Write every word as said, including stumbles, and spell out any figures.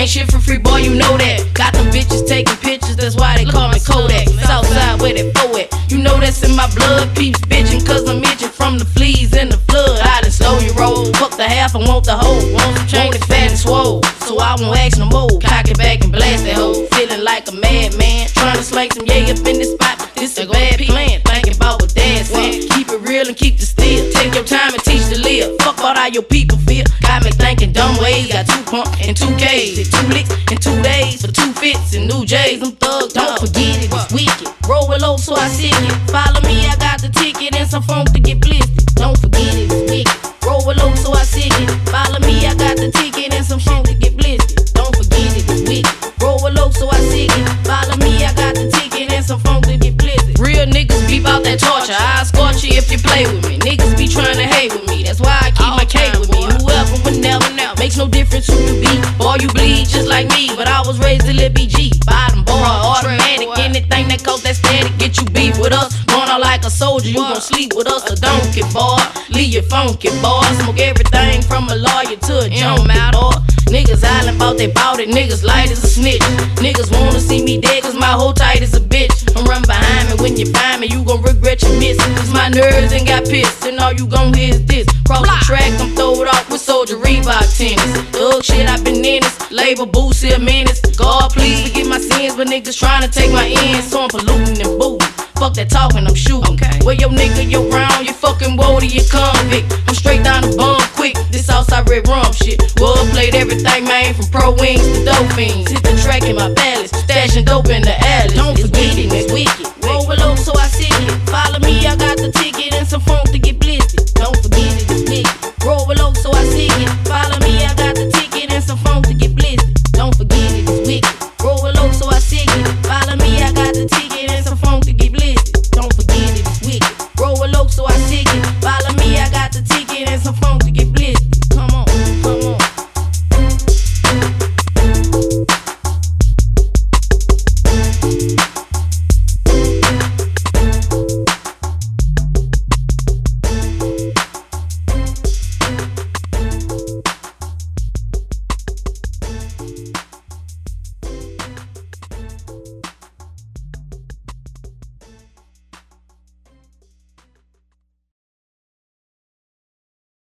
Ain't shit for free, boy, you know that. Got them bitches taking pictures, that's why they call me Kodak. Southside where they flow at, you know that's in my blood. Peeps bitchin' cause I'm itching from the fleas and the flood. I done slow you roll, fuck the half, I want the whole. Want some change, it fat and swole, so I won't ask no more. Cock it back and blast that hoe, feeling like a madman. Trying to slang some yay up in this spot, this a bad plan. Thinking about what dad said, keep it real and keep the steel. Take your time and teach to live, fuck all how your people feel. Got me thinking dumb ways, got two pump and two K's. Did two licks in two days for two fits and new J's. I'm thugged, don't forget it, it's wicked. Roll it low so I sick it. Follow me, I got the ticket and some funk to get blistered. Don't forget it, it's wicked. Roll it low so I sick it. Follow me, I got the ticket and some funk to get blistered. Don't forget it, it's wicked. Roll it low so I sick it. Follow me, I got the ticket and some funk to get blistered. Real niggas beep out that torture, I'll scorch you if you play with me. Niggas be trying to hate with me, that's why I keep my cake with me. Whoever, whenever, now makes no difference who you be. Boy, you bleed just like me, but I was raised to live B G. Bottom boy, automatic, anything that costs that static, get you beef with us. Going out like a soldier, you gon' sleep with us, a donkey boy. Leave you funky boy, smoke everything from a lawyer to a jump out boy. Niggas island bout they bout it, niggas light as a snitch. Niggas wanna see me dead cause my whole tight as a bitch. I'm run behind me, when you find me, you gon' regret your missing. Cause my nerves ain't got pissed, and all you gon' hear is this. Cross the track, I'm throwed off with soldier Reebok tennis. Thug shit, I been in this, labor boots here minutes. God please forgive my sins, but niggas tryna take my ends, so I'm polluting and booting. Fuck that talking, I'm shooting. Okay. Where your nigga, your round, you fucking woody, you convict. I'm straight down the bum quick, this outside red rum shit. Well, played everything, man, from pro wings to dope fiends. Hit the track in my palace, stashing dope in the